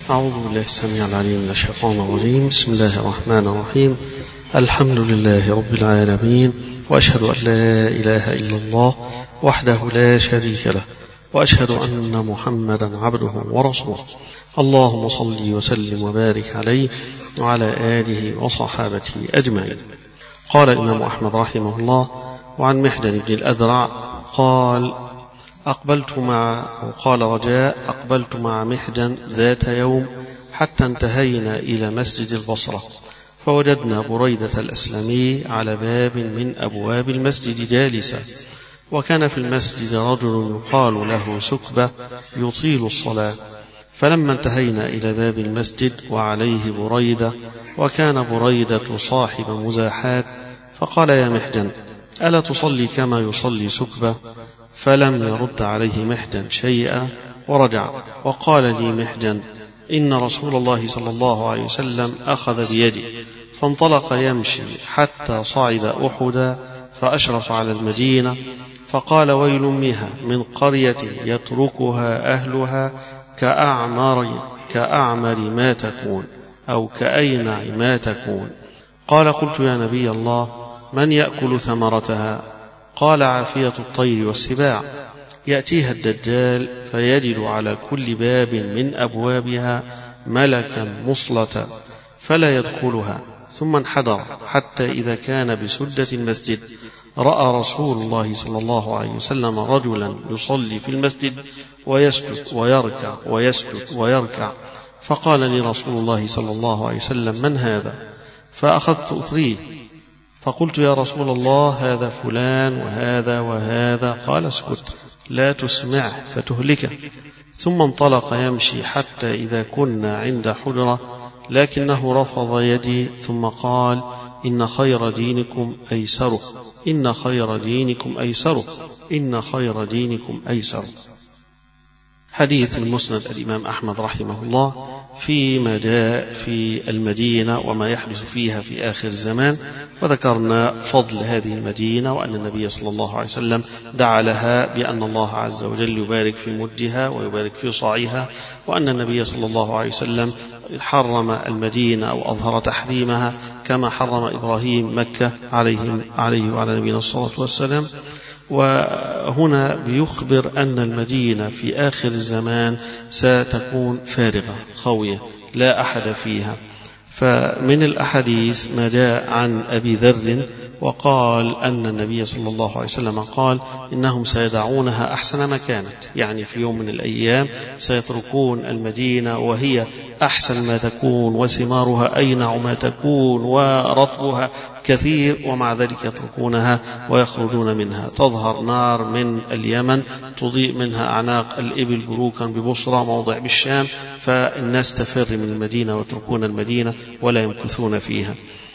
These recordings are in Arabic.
أعوذ بالله السميع العليم من الشيطان الرجيم. بسم الله الرحمن الرحيم. الحمد لله رب العالمين، وأشهد أن لا إله إلا الله وحده لا شريك له، وأشهد أن محمدا عبده ورسوله. اللهم صل وسلم وبارك عليه وعلى آله وصحابته أجمعين. قال الإمام أحمد رحمه الله: وعن محجن بن الأذرع قال: قال رجاء: أقبلت مع محجن ذات يوم حتى انتهينا إلى مسجد البصرة، فوجدنا بريدة الأسلمي على باب من أبواب المسجد جالسا، وكان في المسجد رجل يقال له سكبة يطيل الصلاة. فلما انتهينا إلى باب المسجد وعليه بريدة، وكان بريدة صاحب مزاحات، فقال: يا محجن، ألا تصلي كما يصلي سكبة؟ فلم يرد عليه محجن شيئا ورجع، وقال لي محجن: إن رسول الله صلى الله عليه وسلم أخذ بيدي فانطلق يمشي حتى صعد أحدا، فأشرف على المدينة، فقال: ويل أمها من قرية يتركها أهلها كأعمر ما تكون، أو كأينع ما تكون. قال: قلت: يا نبي الله، من يأكل ثمرتها؟ قال: عافية الطير والسباع. يأتيها الدجال فيجد على كل باب من أبوابها ملكا مصلتا فلا يدخلها، ثم انحدر حتى إذا كان بسدة المسجد رأى رسول الله صلى الله عليه وسلم رجلا يصلي في المسجد ويسجد ويركع ويسجد ويركع، فقال لي رسول الله صلى الله عليه وسلم: من هذا؟ فأخذت أثريه، فقلت: يا رسول الله، هذا فلان وهذا وهذا. قال: اسكت، لا تسمعه فتهلكه. ثم انطلق يمشي حتى إذا كنا عند حجرة، لكنه رفض يدي، ثم قال: إن خير دينكم أيسره، إن خير دينكم أيسره، إن خير دينكم أيسره. حديث من مسند الإمام أحمد رحمه الله فيما جاء في المدينة وما يحدث فيها في آخر الزمان، وذكرنا فضل هذه المدينة، وأن النبي صلى الله عليه وسلم دعا لها بأن الله عز وجل يبارك في مدها ويبارك في صاعها، وأن النبي صلى الله عليه وسلم حرم المدينة أو أظهر تحريمها كما حرم إبراهيم مكة عليه وعلى نبينا الصلاة والسلام. وهنا بيخبر أن المدينة في آخر الزمان ستكون فارغة خاوية لا أحد فيها. فمن الأحاديث ما جاء عن أبي ذر وقال أن النبي صلى الله عليه وسلم قال: إنهم سيدعونها أحسن ما كانت، يعني في يوم من الأيام سيتركون المدينة وهي أحسن ما تكون، وثمارها أينع ما تكون، ورطبها كثير، ومع ذلك يتركونها ويخرجون منها. تظهر نار من اليمن تضيء منها أعناق الإبل بروكا ببصرى موضع بالشام، فالناس تفر من المدينة ويتركون المدينة ولا يمكثون فيها.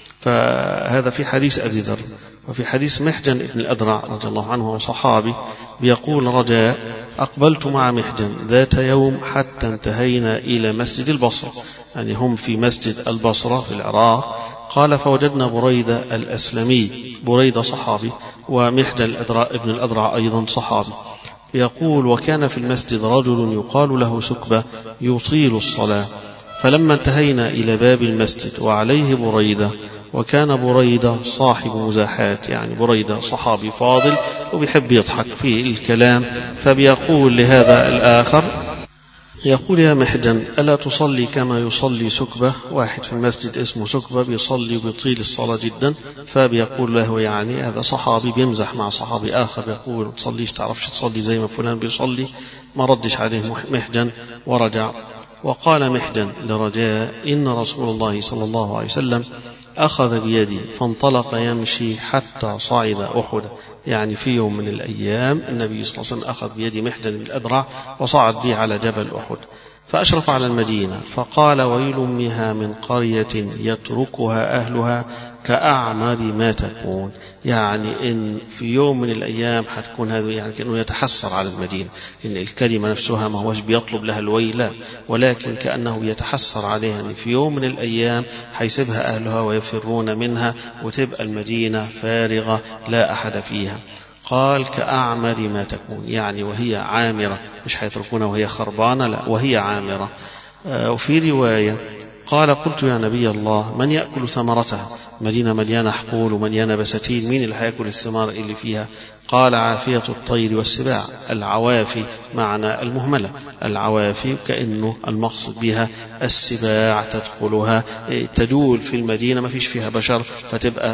فهذا في حديث أبي ذر. وفي حديث محجن بن الأذرع رضي الله عنه وصحابي بيقول رجاء: أقبلت مع محجن ذات يوم حتى انتهينا إلى مسجد البصرة، يعني هم في مسجد البصرة في العراق. قال: فوجدنا بريدة الأسلمي، بريدة صحابي، ومحجن بن الأذرع أيضا صحابي. يقول: وكان في المسجد رجل يقال له سكبة يطيل الصلاة. فلما انتهينا إلى باب المسجد وعليه بريدة، وكان بريدة صاحب مزاحات، يعني بريدة صحابي فاضل وبيحب يضحك في الكلام، فبيقول لهذا الآخر، يقول: يا محجن، ألا تصلي كما يصلي سكبة؟ واحد في المسجد اسمه سكبة بيصلي وبيطيل الصلاة جدا، فبيقول له، يعني هذا صحابي بيمزح مع صحابي آخر، يقول: تصليش، تعرفش تصلي زي ما فلان بيصلي؟ ما ردش عليه محجن ورجع. وقال محجن لرجاء: إن رسول الله صلى الله عليه وسلم أخذ بيدي فانطلق يمشي حتى صعد أحد، يعني في يوم من الأيام النبي صلى الله عليه وسلم أخذ بيد محجن بن الأذرع وصعد به على جبل أحد، فأشرف على المدينة، فقال: ويل أمها من قرية يتركها أهلها كأعمر ما تكون، يعني إن في يوم من الأيام حتكون هذا، يعني كأنه يتحسر على المدينة، إن الكلمة نفسها ما هوش بيطلب لها الويل، ولكن كأنه يتحسر عليها أن في يوم من الأيام حيسبها أهلها ويفرون منها، وتبقى المدينة فارغة لا أحد فيها. قال: كأعمر ما تكون، يعني وهي عامرة، مش حيتركونها وهي خربانة، لا، وهي عامرة. وفي رواية قال قلت يا نبي الله من يأكل ثمرتها؟ مدينة مليانة حقول ومليانة بساتين، مين اللي هيأكل الثمار اللي فيها؟ قال عافية الطير والسباع. العوافي معنى المهملة، العوافي كأنه المقصد بها السباع تدخلها تدول في المدينة، ما فيش فيها بشر فتبقى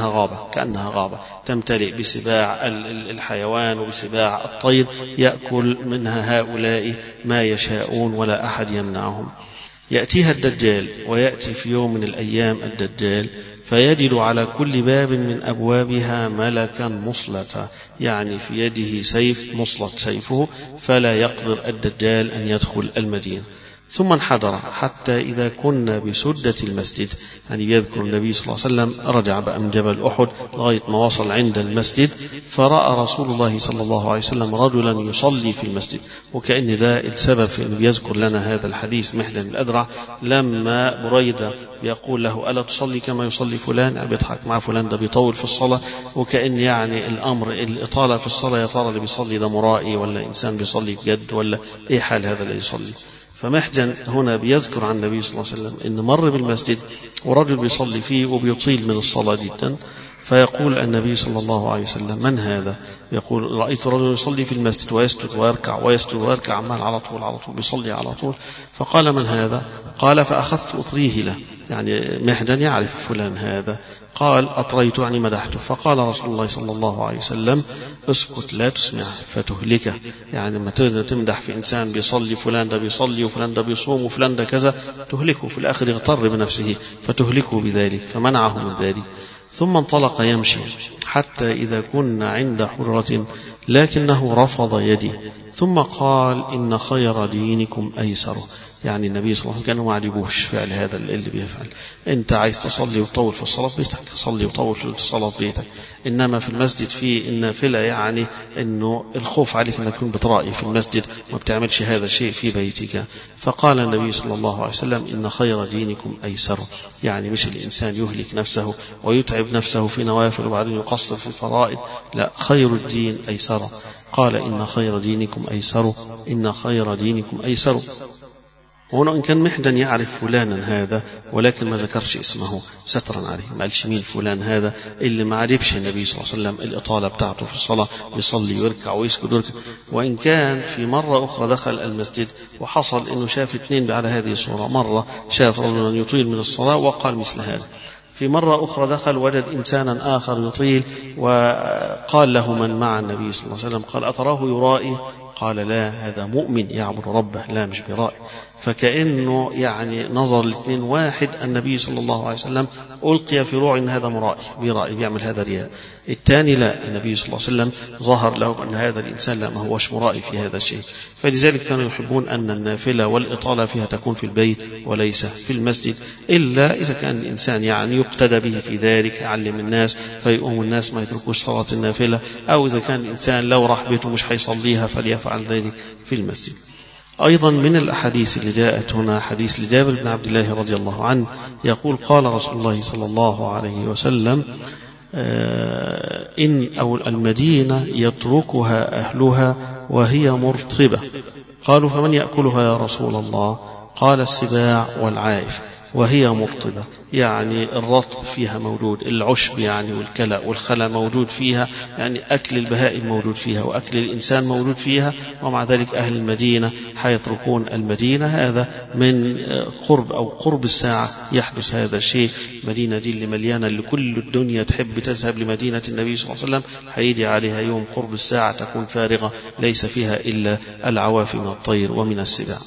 كأنها غابة تمتلئ بسباع الحيوان وبسباع الطير، يأكل منها هؤلاء ما يشاءون ولا أحد يمنعهم. يأتيها الدجال، ويأتي في يوم من الأيام الدجال فيجد على كل باب من أبوابها ملكا مصلتا، يعني في يده سيف مصلت سيفه، فلا يقدر الدجال أن يدخل المدينة. ثم انحدر حتى إذا كنا بسدة المسجد، يعني يذكر النبي صلى الله عليه وسلم رجع بقى من جبل أحد لغاية ما وصل عند المسجد، فرأى رسول الله صلى الله عليه وسلم رجلا يصلي في المسجد. وكأن ده السبب في أنه يذكر لنا هذا الحديث محدن الأدرع، لما بريدة يقول له ألا تصلي كما يصلي فلان، بيضحك مع فلان ده بيطول في الصلاة، وكأن يعني الأمر الإطالة في الصلاة، يا ترى اللي بيصلي ده مرائي ولا إنسان بيصلي بجد ولا إيه حال هذا اللي يصلي؟ فمحجن هنا بيذكر عن النبي صلى الله عليه وسلم إن مر بالمسجد ورجل بيصلي فيه وبيطيل من الصلاة جدا، فيقول النبي صلى الله عليه وسلم من هذا؟ يقول رأيت رجل يصلي في المسجد ويسجد ويركع ويسجد ويركع عمال على طول بيصلي على طول. فقال من هذا؟ قال فأخذت أطريه له، يعني محجن يعرف فلان هذا. قال أطريت يعني مدحته. فقال رسول الله صلى الله عليه وسلم اسكت لا تسمع فتهلكه، يعني لما تمدح في إنسان بيصلي فلان ده بيصلي وفلان ده بيصوم وفلان ده كذا، تهلكه في الآخر، يغتر بنفسه فتهلكه بذلك، فمنعه من ذلك. ثم انطلق يمشي حتى إذا كنا عند حرة لكنه رفض يدي، ثم قال إن خير دينكم أيسره، يعني النبي صلى الله عليه وسلم كانوا ما عجبوش فعل هذا اللي بيفعل. أنت عايز تصلي وتطول في الصلاة بيتك، صلي وطول في الصلاة بيتك، إنما في المسجد في النافلة، يعني إنه الخوف عليك أنك تكون بترائي في المسجد وما بتعملش هذا الشيء في بيتك. فقال النبي صلى الله عليه وسلم إن خير دينكم أيسره، يعني مش الإنسان يهلك نفسه ويتعب نفسه في نوافل وبعدين يقصر في الفرائض، لا، خير الدين أيسره. قال إن خير دينكم أيسره، إن خير دينكم أيسره. هنا إن كان محدن يعرف فلانا هذا، ولكن ما ذكرش اسمه سترا عليه، ما قالش مين فلان هذا اللي ما عرفش النبي صلى الله عليه وسلم الإطالة بتاعته في الصلاة، يصلي ويركع ويسجد ويركع. وإن كان في مرة أخرى دخل المسجد وحصل إنه شاف اثنين على هذه الصورة، مرة شاف رجلا يطيل من الصلاة وقال مثل هذا، في مرة أخرى دخل وجد إنسانا آخر يطيل وقال له من مع النبي صلى الله عليه وسلم، قال أتراه يرائي؟ قال لا، هذا مؤمن يعبد ربه، لا مش برائي. فكأنه يعني نظر الاثنين، واحد النبي صلى الله عليه وسلم ألقي في روع إن هذا برائي بيعمل هذا رياء، الثاني لا، النبي صلى الله عليه وسلم ظهر له أن هذا الإنسان لا، ما هوش مرائي في هذا الشيء. فلذلك كانوا يحبون أن النافلة والإطالة فيها تكون في البيت وليس في المسجد، إلا إذا كان الإنسان يعني يقتدى به في ذلك، يعلم الناس فيقوم الناس ما يتركوش صلاة النافلة، أو إذا كان الإنسان لو راح بيته مش هيصليها فليفعل ذلك في المسجد. أيضا من الأحاديث اللي جاءت هنا حديث لجابر بن عبد الله رضي الله عنه يقول قال رسول الله صلى الله عليه وسلم إن أو المدينة يتركها أهلها وهي مرطبة. قالوا فمن يأكلها يا رسول الله؟ قال السباع والعائف وهي مرطبة، يعني الرطب فيها موجود، العشب يعني والكلى والخلا موجود فيها، يعني أكل البهائم موجود فيها وأكل الإنسان موجود فيها، ومع ذلك أهل المدينة حيتركون المدينة. هذا من قرب أو قرب الساعة يحدث هذا الشيء. المدينة دي اللي مليانة، اللي كل الدنيا تحب تذهب لمدينة النبي صلى الله عليه وسلم، هيجي عليها يوم قرب الساعة تكون فارغة ليس فيها إلا العوافي من الطير ومن السباع.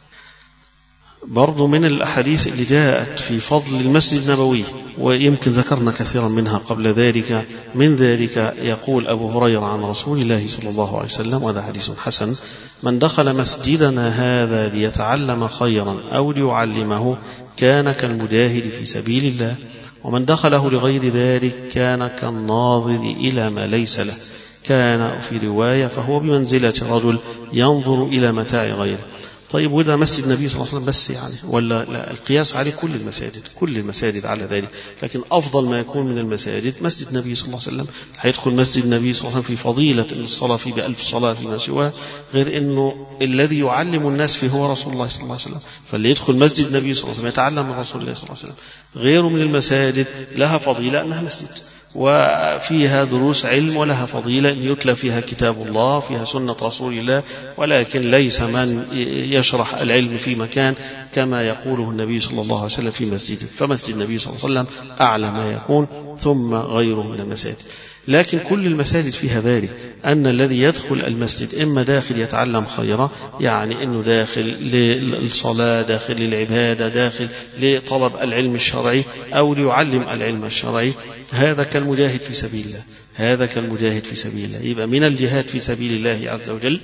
برضو من الأحاديث اللي جاءت في فضل المسجد النبوي، ويمكن ذكرنا كثيرا منها قبل ذلك، من ذلك يقول أبو هريرة عن رسول الله صلى الله عليه وسلم، وهذا حديث حسن: من دخل مسجدنا هذا ليتعلم خيرا أو ليعلمه كان كالمجاهد في سبيل الله، ومن دخله لغير ذلك كان كالناظر إلى ما ليس له. كان في رواية فهو بمنزلة رجل ينظر إلى متاع غيره. طيب وده مسجد النبي صلى الله عليه وسلم بس يعني، ولا لا؟ القياس عليه كل المساجد على ذلك، لكن أفضل ما يكون من المساجد مسجد النبي صلى الله عليه وسلم. هيدخل مسجد النبي صلى الله عليه وسلم في فضيلة الصلاة فيه ب1000 صلاة فيما سواه، غير أنه الذي يعلم الناس فيه هو رسول الله صلى الله عليه وسلم. فاللي يدخل مسجد النبي صلى الله عليه وسلم يتعلم من رسول الله صلى الله عليه وسلم. غيره من المساجد لها فضيلة أنها مسجد وفيها دروس علم، ولها فضيلة أن يتلى فيها كتاب الله، فيها سنة رسول الله، ولكن ليس من يشرح العلم في مكان كما يقوله النبي صلى الله عليه وسلم في مسجده. فمسجد النبي صلى الله عليه وسلم أعلى ما يكون، ثم غيره من المساجد. لكن كل المساجد فيها ذلك، أن الذي يدخل المسجد إما داخل يتعلم خيرا، يعني أنه داخل للصلاة، داخل للعبادة، داخل لطلب العلم الشرعي، أو ليعلم العلم الشرعي، هذا كالمجاهد في سبيل الله، هذا كالمجاهد في سبيل الله. يبقى من الجهاد في سبيل الله عز وجل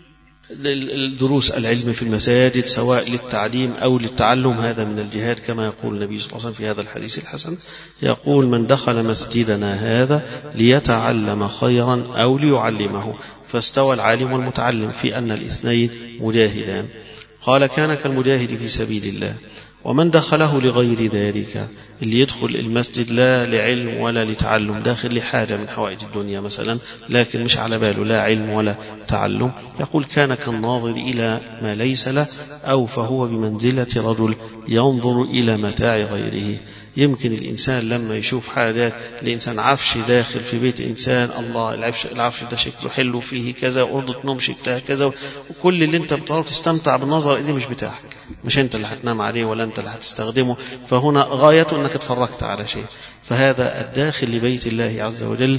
الدروس العلم في المساجد، سواء للتعليم أو للتعلم، هذا من الجهاد، كما يقول النبي صلى الله عليه وسلم في هذا الحديث الحسن، يقول: من دخل مسجدنا هذا ليتعلم خيرا أو ليعلمه. فاستوى العالم والمتعلم في أن الاثنين مجاهدان. قال: كان كالمجاهد في سبيل الله. ومن دخله لغير ذلك، اللي يدخل المسجد لا لعلم ولا لتعلم، داخل لحاجة من حوائج الدنيا مثلا، لكن مش على باله لا علم ولا تعلم، يقول: كان كالناظر إلى ما ليس له، أو فهو بمنزلة رجل ينظر إلى متاع غيره. يمكن الإنسان لما يشوف حاجات، الإنسان عفش داخل في بيت إنسان، الله العفش ده شكله حلو، فيه كذا، أوضة نوم شكلها كذا، وكل اللي أنت بتعرف تستمتع بالنظر إليه مش بتاعك، مش أنت اللي هتنام عليه ولا أنت اللي هتستخدمه، فهنا غايته أنك اتفرجت على شيء. فهذا الداخل لبيت الله عز وجل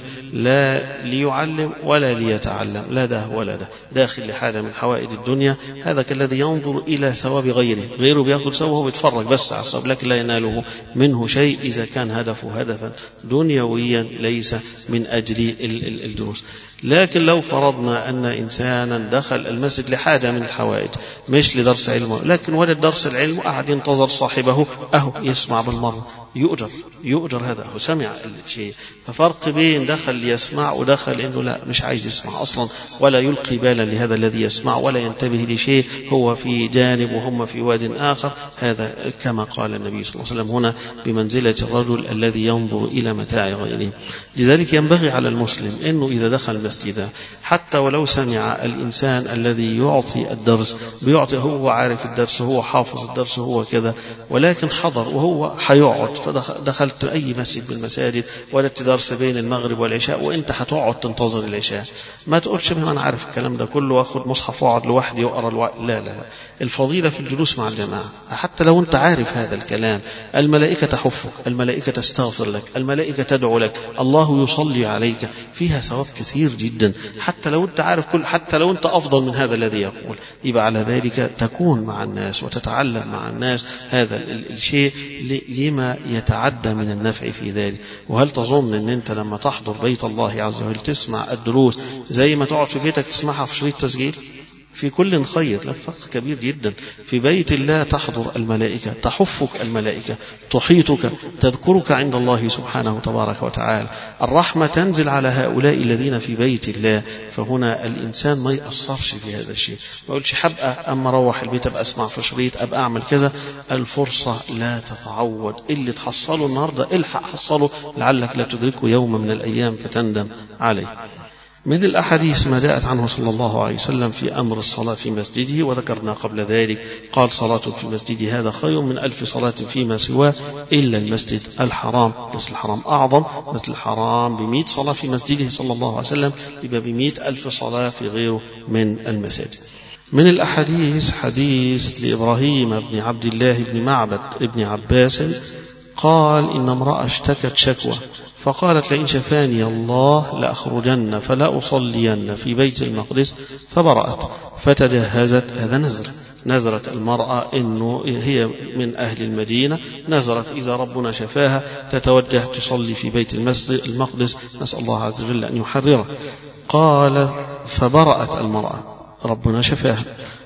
لا ليعلم ولا ليتعلم، لا ده ولا ده، داخل لحاجة من حوائج الدنيا. هذا كالذي ينظر إلى ثواب غيره بيأكل ثوابه وهو بيتفرج بس على الثواب، لكن لا يناله منه شيء إذا كان هدفه هدفا دنيويا ليس من أجل الدروس. لكن لو فرضنا أن إنسانا دخل المسجد لحاجة من الحوائج، مش لدرس علمه، لكن وجد درس العلم وقعد ينتظر صاحبه أهو يسمع بالمرة، يؤجر هذا، هو سمع الشيء. ففرق بين دخل ليسمع ودخل إنه لا مش عايز يسمع أصلا، ولا يلقي بالا لهذا الذي يسمع، ولا ينتبه لشيء، هو في جانب وهم في واد آخر. هذا كما قال النبي صلى الله عليه وسلم هنا بمنزلة الرجل الذي ينظر إلى متاع غيره. لذلك ينبغي على المسلم إنه إذا دخل مسجدا، حتى ولو سمع الإنسان الذي يعطي الدرس بيعطي، هو عارف الدرس، هو حافظ الدرس، هو كذا، ولكن حضر وهو حيقعد، فدخلت أي مسجد من المساجد وجدت درس بين المغرب والعشاء وأنت هتقعد تنتظر العشاء، ما تقولش ما أنا عارف الكلام ده كله وأخذ مصحف وأقعد لوحدي وأقرأ لا، الفضيلة في الجلوس مع الجماعة. حتى لو أنت عارف هذا الكلام، الملائكة تحفك، الملائكة تستغفر لك، الملائكة تدعو لك، الله يصلي عليك، فيها ثواب كثير جدا. حتى لو أنت عارف حتى لو أنت أفضل من هذا الذي يقول، يبقى على ذلك تكون مع الناس وتتعلم مع الناس هذا الشيء لما يتعدى من النفع في ذلك. وهل تظن أن أنت لما تحضر بيت الله عز وجل تسمع الدروس زي ما تقعد في بيتك تسمعها في شريط تسجيل؟ في كل خير، لا فرق كبير جدا. في بيت الله تحضر الملائكة، تحفك الملائكة، تحيطك، تذكرك عند الله سبحانه تبارك وتعالى، الرحمة تنزل على هؤلاء الذين في بيت الله. فهنا الإنسان ما يأثرش في هذا الشيء، ما يقولش حبقى أما روح البيت أبقى أسمع في شريط، أبقى أعمل كذا. الفرصة لا تتعوض، اللي تحصله النهاردة الحق حصله، لعلك لا تدركه يوم من الأيام فتندم عليه. من الأحاديث ما جاءت عنه صلى الله عليه وسلم في أمر الصلاة في مسجده، وذكرنا قبل ذلك قال: صلاة في المسجد هذا خير من 1000 صلاة فيما سواه إلا المسجد الحرام. مسجد الحرام أعظم، مسجد الحرام ب100 صلاة في مسجده صلى الله عليه وسلم، يبقى ب100,000 صلاة في غيره من المساجد. من الأحاديث حديث لإبراهيم بن عبد الله بن معبد بن عباس قال: إن امرأة اشتكت شكوى فقالت: لئن شفاني الله لأخرجن فلا أصلين في بيت المقدس، فبرأت فتجهزت. هذا نزرت المرأة إنه هي من أهل المدينة، نزرت إذا ربنا شفاها تتوجه تصلي في بيت المقدس، نسأل الله عز وجل أن يحرره. قال: فبرأت المرأة، ربنا شفاها،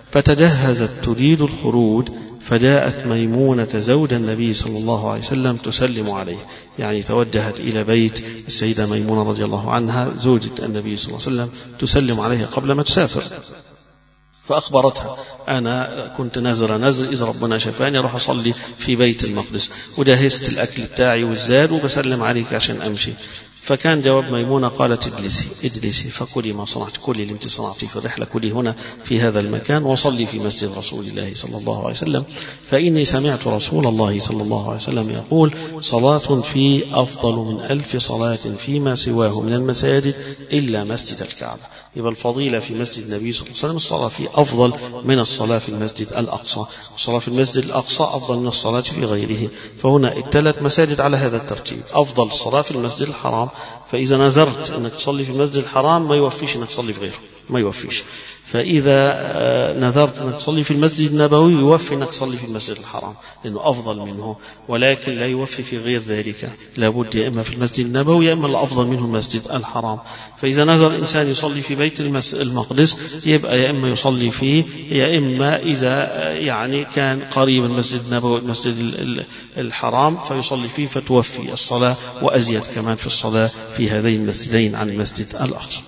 فتجهزت تريد الخروج، فجاءت ميمونة زوج النبي صلى الله عليه وسلم تسلم عليه، يعني توجهت إلى بيت السيدة ميمونة رضي الله عنها زوجة النبي صلى الله عليه وسلم تسلم عليه قبل ما تسافر. فأخبرتها أنا كنت نذر إذا ربنا شفاني أروح أصلي في بيت المقدس وجهزت الأكل بتاعي والزاد وبسلم عليك عشان أمشي. فكان جواب ميمونة قالت اجلسي فكلي ما صنعت، كلي اللي انت صنعتيه في الرحلة، كلي هنا في هذا المكان وصلي في مسجد رسول الله صلى الله عليه وسلم، فإني سمعت رسول الله صلى الله عليه وسلم يقول صلاة في أفضل من 1000 صلاة فيما سواه من المساجد إلا مسجد الكعبة. يبقى الفضيلة في مسجد النبي صلى الله عليه وسلم الصلاة فيه أفضل من الصلاة في المسجد الأقصى، الصلاة في المسجد الأقصى أفضل من الصلاة في غيره. فهنا الثلاث مساجد على هذا الترتيب، أفضل الصلاة في المسجد الحرام، فإذا نذرت أنك تصلي في المسجد الحرام ما يوفيش أنك تصلي في غيره، ما يوفيش. فإذا نذرت أنك تصلي في المسجد النبوي يوفي أنك تصلي في المسجد الحرام لأنه أفضل منه، ولكن لا يوفي في غير ذلك، لابد يا إما في المسجد النبوي يا إما الأفضل منه المسجد الحرام. فإذا نذر الإنسان يصلي في بيت المقدس يبقى يا إما يصلي فيه، يا إما إذا يعني كان قريب المسجد النبوي المسجد الحرام فيصلي فيه فتوفي الصلاة وأزيد كمان في الصلاة في هذين المسجدين عن المسجد الأقصى.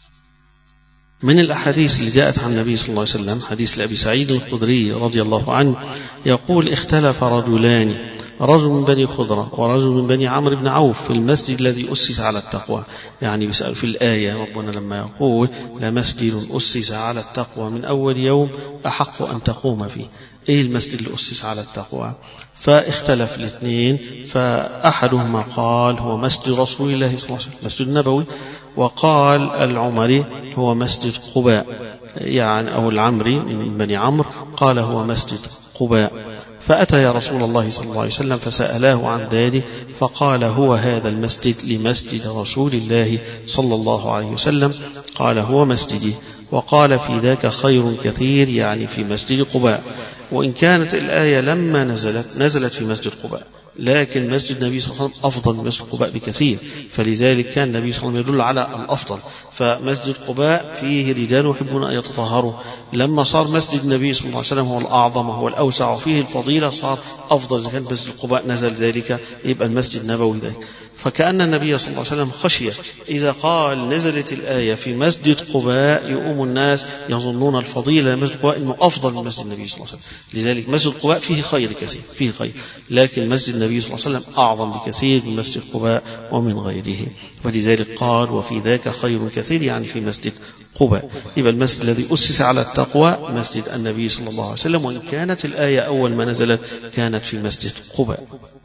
من الأحاديث اللي جاءت عن النبي صلى الله عليه وسلم حديث لأبي سعيد الخدري رضي الله عنه يقول اختلف رجلان، رجل من بني خضرة ورجل من بني عمرو بن عوف في المسجد الذي أسس على التقوى. يعني بيسأل في الآية ربنا لما يقول لمسجد أسس على التقوى من أول يوم أحق أن تقوم فيه، إيه المسجد اللي أسس على التقوى؟ فاختلف الاثنين، فأحدهما قال هو مسجد رسول الله صلى الله عليه وسلم مسجد النبوي، وقال العمري هو مسجد قباء، يعني أو العمري من بني عمرو قال هو مسجد قباء. فأتى يا رسول الله صلى الله عليه وسلم فسألاه عن ذلك فقال هو هذا المسجد لمسجد رسول الله صلى الله عليه وسلم، قال هو مسجدي، وقال في ذاك خير كثير يعني في مسجد قباء. وإن كانت الآية لما نزلت في مسجد قباء، لكن مسجد النبي صلى الله عليه وسلم أفضل من مسجد قباء بكثير، فلذلك كان النبي صلى الله عليه وسلم يدل على الأفضل. فمسجد قباء فيه رجال يحبون أن يتطهروا، لما صار مسجد النبي صلى الله عليه وسلم هو الأعظم وهو الأوسع وفيه الفضيلة صار أفضل. إذا كان مسجد قباء نزل ذلك يبقى المسجد النبوي ذلك. فكأن النبي صلى الله عليه وسلم خشية إذا قال نزلت الآية في مسجد قباء يؤم الناس يظنون الفضيلة مسجد قباء إنه أفضل من مسجد النبي صلى الله عليه وسلم. لذلك مسجد قباء فيه خير كثير، فيه خير، لكن مسجد النبي صلى الله عليه وسلم أعظم بكثير من مسجد قباء ومن غيره. فلذلك قال وفي ذاك خير كثير يعني في مسجد قباء. يبقى المسجد الذي أسس على التقوى مسجد النبي صلى الله عليه وسلم، وإن كانت الآية أول ما نزلت كانت في مسجد قباء.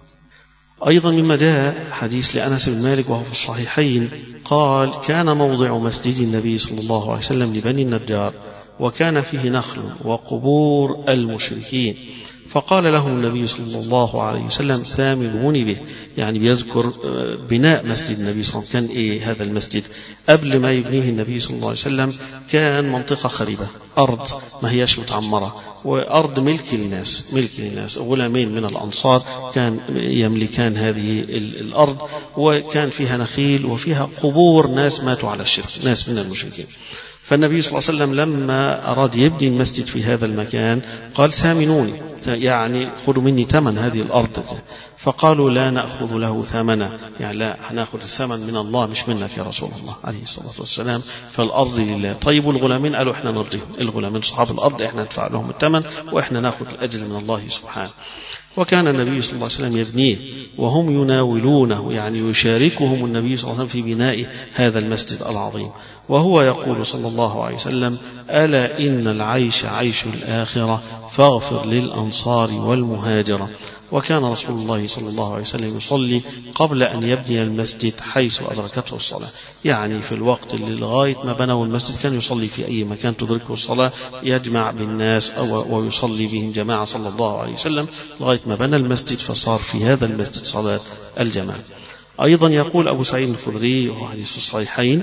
أيضا مما جاء حديث لأنس بن مالك وهو في الصحيحين قال كان موضع مسجد النبي صلى الله عليه وسلم لبني النجار، وكان فيه نخل وقبور المشركين، فقال لهم النبي صلى الله عليه وسلم ثامنوني به، يعني بيذكر بناء مسجد النبي صلى الله عليه وسلم. كان إيه هذا المسجد قبل ما يبنيه النبي صلى الله عليه وسلم؟ كان منطقة خريبة، أرض ما هياش متعمرة، وأرض ملك للناس، غلامين من الأنصار كان يملكان هذه الأرض، وكان فيها نخيل وفيها قبور ناس ماتوا على الشرك، ناس من المشركين. فالنبي صلى الله عليه وسلم لما أراد يبني المسجد في هذا المكان قال ثامنوني، يعني خذوا مني ثمن هذه الأرض. فقالوا لا نأخذ له ثمنا، يعني لا هناخذ الثمن من الله مش منك يا رسول الله عليه الصلاة والسلام، فالأرض لله. طيب والغلامين قالوا احنا نرضيهم، الغلامين صحاب الأرض احنا ندفع لهم الثمن واحنا نأخذ الأجر من الله سبحانه. وكان النبي صلى الله عليه وسلم يبنيه وهم يناولونه، يعني يشاركهم النبي صلى الله عليه وسلم في بناء هذا المسجد العظيم، وهو يقول صلى الله عليه وسلم ألا إن العيش عيش الآخرة فاغفر للأنصار والمهاجرة. وكان رسول الله صلى الله عليه وسلم يصلي قبل أن يبني المسجد حيث أدركته الصلاة، يعني في الوقت اللي لغاية ما بنوا المسجد كان يصلي في أي مكان تدركه الصلاة، يجمع بالناس ويصلي بهم جماعة صلى الله عليه وسلم لغاية ما بنى المسجد، فصار في هذا المسجد صلاة الجماعة. أيضا يقول أبو سعيد الخدري وهو حديث في الصحيحين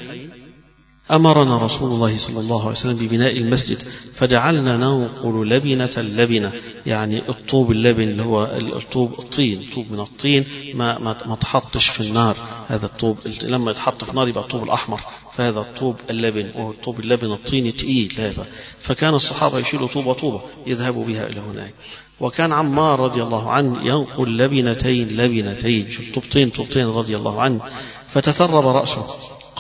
أمرنا رسول الله صلى الله عليه وسلم ببناء المسجد فجعلنا ننقل لبنة، يعني الطوب اللبن اللي هو الطوب الطين، طوب من الطين ما تحطش في النار، هذا الطوب لما يتحط في النار يبقى الطوب الأحمر، فهذا الطوب اللبن وهو الطوب اللبن الطين تقيل هذا. فكان الصحابة يشيلوا طوبة يذهبوا بها إلى هناك. وكان عمار رضي الله عنه ينقل لبنتين طوبتين رضي الله عنه، فتثرب رأسه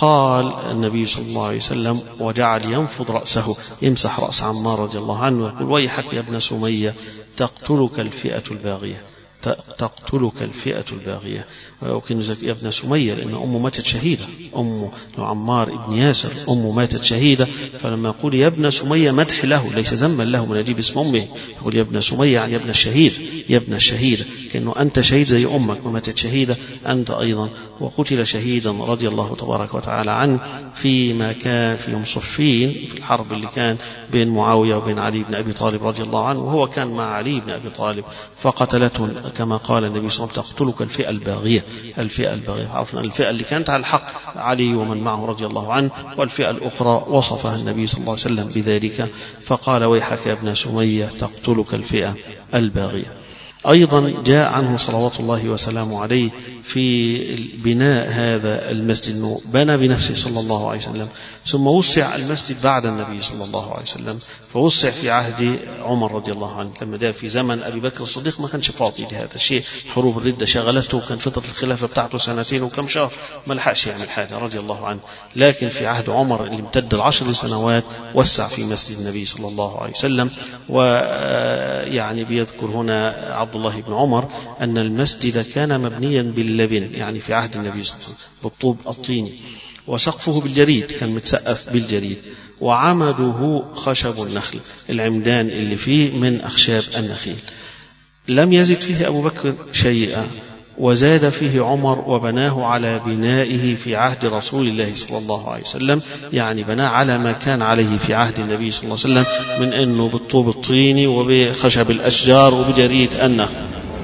قال النبي صلى الله عليه وسلم وجعل ينفض رأسه يمسح رأس عمار رضي الله عنه ويقول ويحك يا ابن سمية تقتلك الفئة الباغية، تقتلك الفئة الباغية. وكان يا ابن سمية لأن أمه ماتت شهيدة، أمه عمار ابن ياسر أمه ماتت شهيدة، فلما يقول يا ابن سمية مدح له ليس ذما له من يجيب اسم أمه، يقول يا ابن سمية يعني يا ابن الشهيد، يا ابن الشهيدة، كأنه أنت شهيد زي أمك وماتت شهيدة أنت أيضا. وقتل شهيدا رضي الله تبارك وتعالى عنه فيما كان في يوم صفين في الحرب اللي كان بين معاوية وبين علي بن أبي طالب رضي الله عنه، وهو كان مع علي بن أبي طالب فقتلته كما قال النبي صلى الله عليه وسلم تقتلك الفئة الباغية، الفئة الباغية. عرفنا الفئة اللي كانت على الحق علي ومن معه رضي الله عنه، والفئة الأخرى وصفها النبي صلى الله عليه وسلم بذلك فقال ويحك يا ابن سمية تقتلك الفئة الباغية. أيضا جاء عنه صلوات الله وسلامه عليه في بناء هذا المسجد أنه بنى بنفسه صلى الله عليه وسلم، ثم وسع المسجد بعد النبي صلى الله عليه وسلم، فوسع في عهد عمر رضي الله عنه لما ده في زمن أبي بكر الصديق ما كانش فاضي لهذا الشيء، حروب الردة شغلته وكان فترة الخلافة بتاعته 2 وكم شهر ما لحقش يعمل حاجة رضي الله عنه، لكن في عهد عمر اللي امتد 10 سنوات وسع في مسجد النبي صلى الله عليه وسلم. ويعني بيذكر هنا عبد الله بن عمر أن المسجد كان مبنيا باللبن يعني في عهد النبي صلى الله عليه وسلم بالطوب الطيني، وسقفه بالجريد كان متسقف بالجريد، وعمده خشب النخل العمدان اللي فيه من أخشاب النخيل. لم يزد فيه أبو بكر شيئا وزاد فيه عمر وبناه على بنائه في عهد رسول الله صلى الله عليه وسلم، يعني بناه على ما كان عليه في عهد النبي صلى الله عليه وسلم من أنه بالطوب الطيني وبخشب الأشجار وبجريد النخل.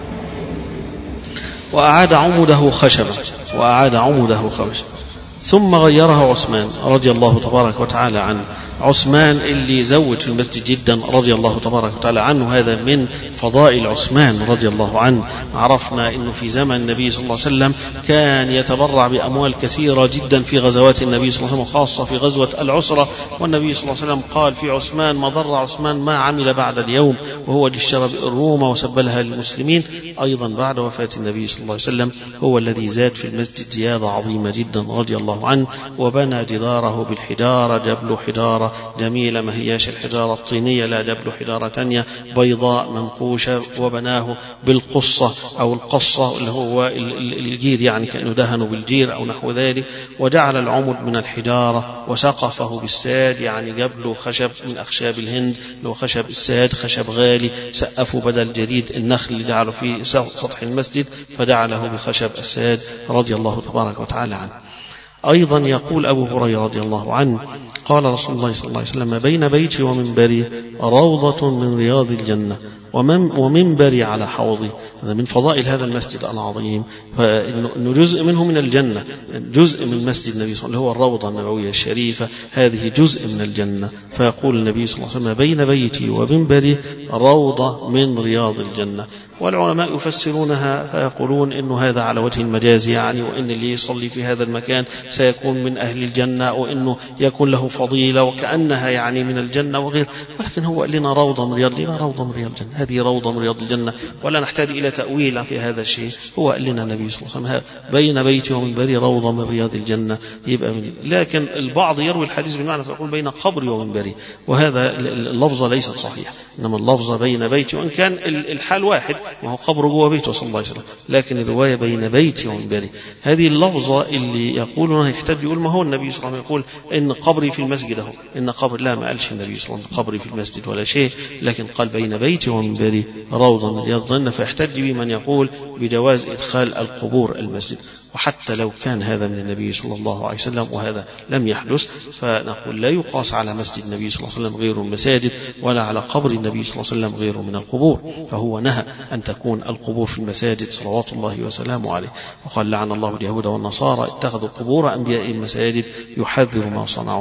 وأعاد عمده خشبا ثم غيره عثمان رضي الله تبارك وتعالى عنه، عثمان اللي زود في المسجد جدا رضي الله تبارك وتعالى عنه، هذا من فضائل عثمان رضي الله عنه. عرفنا أنه في زمن النبي صلى الله عليه وسلم كان يتبرع بأموال كثيرة جدا في غزوات النبي صلى الله عليه وسلم، خاصة في غزوة العسرة، والنبي صلى الله عليه وسلم قال في عثمان ما ضر عثمان ما عمل بعد اليوم، وهو اللي اشترى الروم وسبلها للمسلمين. أيضا بعد وفاة النبي صلى الله عليه وسلم هو الذي زاد في المسجد زيادة عظيمة جدا رضي الله عنه، وبنى جداره بالحجارة، جبل حجارة جميلة ما هياش الحجارة الطينية، لا جبل حجارة تانية بيضاء منقوشة، وبناه بالقصة أو القصة اللي هو الجير يعني كأنه دهنوا بالجير أو نحو ذلك، وجعل العمد من الحجارة وسقفه بالساد يعني جبل خشب من أخشاب الهند اللي هو خشب الساد خشب غالي، سقفوا بدل جريد النخل اللي جعله في سطح المسجد فجعله بخشب الساد رضي الله تبارك وتعالى عنه. أيضا يقول أبو هريرة رضي الله عنه قال رسول الله صلى الله عليه وسلم بين بيتي ومنبري روضة من رياض الجنة ومنبري على حوضي. هذا من فضائل هذا المسجد العظيم، فإنه جزء منه من الجنة، جزء من مسجد النبي صلى الله عليه وسلم هو الروضة النبوية الشريفة، هذه جزء من الجنة. فيقول النبي صلى الله عليه وسلم بين بيتي ومنبري روضة من رياض الجنة. والعلماء يفسرونها فيقولون إنه هذا على وجه المجاز يعني، وإن اللي يصلي في هذا المكان سيكون من أهل الجنة، وإنه يكون له فضيلة وكأنها يعني من الجنة وغير، ولكن هو قال لنا روضة من رياض الجنة، هذه روضة من رياض الجنة، ولا نحتاج إلى تأويل في هذا الشيء. هو قال لنا النبي صلى الله عليه وسلم بين بيتي ومنبري روضة من رياض الجنة، يبقى من. لكن البعض يروي الحديث بالمعنى فيقول بين قبري ومنبري، وهذا اللفظة ليست صحيح، إنما اللفظة بين بيتي، وإن كان الحال واحد ما هو قبره جوه بيته صلى الله عليه وسلم، لكن الرواية بين بيتي ومنبري. هذه اللفظة اللي يقولونها يحتاج يقول ما هو النبي صلى الله عليه وسلم يقول إن قبري في المسجد أهو، إن قبر، لا ما قالش النبي صلى الله عليه وسلم قبري في المسجد ولا شيء، لكن قال بين بيتي ومنبري روضة من رياض الجنة. فيحتج به من يقول بجواز إدخال القبور المسجد، وحتى لو كان هذا من النبي صلى الله عليه وسلم وهذا لم يحدث، فنقول لا يقاس على مسجد النبي صلى الله عليه وسلم غير المساجد، ولا على قبر النبي صلى الله عليه وسلم غيره من القبور، فهو نهى أن تكون القبور في المساجد صلوات الله وسلامه عليه. وقال لعن الله اليهود والنصارى اتخذوا قبور أنبيائهم مساجد يحذر ما صنعوا.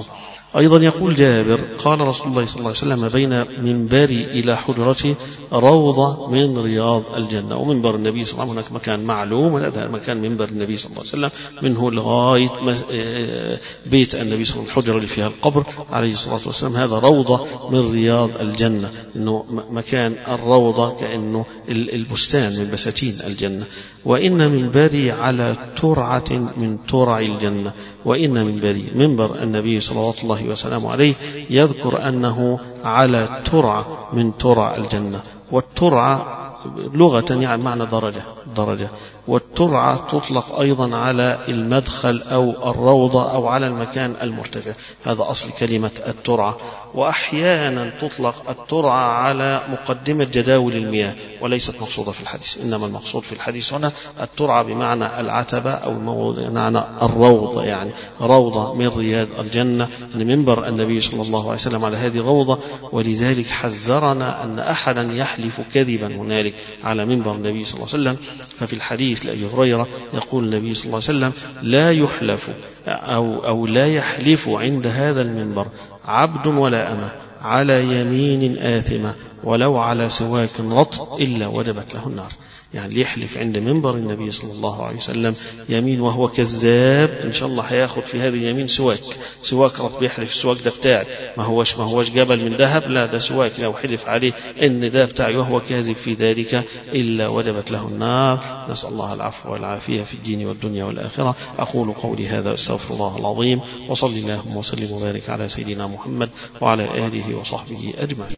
أيضا يقول جابر قال رسول الله صلى الله عليه وسلم بين منبري إلى حجرتي روضة من رياض الجنة. ومنبر النبي صلى الله عليه وسلم هناك مكان معلوم، هذا مكان منبر النبي صلى الله عليه وسلم منه لغاية بيت النبي صلى الله عليه وسلم الحجرة اللي فيها القبر عليه الصلاة والسلام، هذا روضة من رياض الجنة، إنه مكان الروضة كأنه البستان من بساتين الجنة. وإن منبري على ترعة من ترع الجنة، وإن منبري منبر النبي صلوات الله وسلامه عليه يذكر أنه على ترعة من ترع الجنة. والترعة لغة يعني معنى درجة، والترعة تطلق أيضا على المدخل أو الروضة أو على المكان المرتفع، هذا أصل كلمة الترعة. وأحيانا تطلق الترعة على مقدمة جداول المياه، وليست مقصودة في الحديث، إنما المقصود في الحديث هنا الترعة بمعنى العتبة أو بمعنى الروضة، يعني روضة من رياض الجنة، منبر النبي صلى الله عليه وسلم على هذه الروضة. ولذلك حذرنا أن أحدا يحلف كذبا هنالك على منبر النبي صلى الله عليه وسلم. ففي الحديث لأبي هريرة يقول النبي صلى الله عليه وسلم لا يحلف أو لا يحلف عند هذا المنبر عبد ولا أمة على يمين آثمة ولو على سواك رطب إلا وجبت له النار. يعني يحلف عند منبر النبي صلى الله عليه وسلم يمين وهو كذاب، إن شاء الله هياخد في هذه اليمين سواك رطب، يحلف السواك ده بتاعي، ما هوش جبل من ذهب، لا ده سواك، لو حلف عليه إن ده بتاعي وهو كاذب في ذلك إلا وجبت له النار. نسأل الله العفو والعافية في الدين والدنيا والآخرة. أقول قولي هذا أستغفر الله العظيم، وصلي اللهم وسلم وبارك على سيدنا محمد وعلى آله وصحبه أجمعين.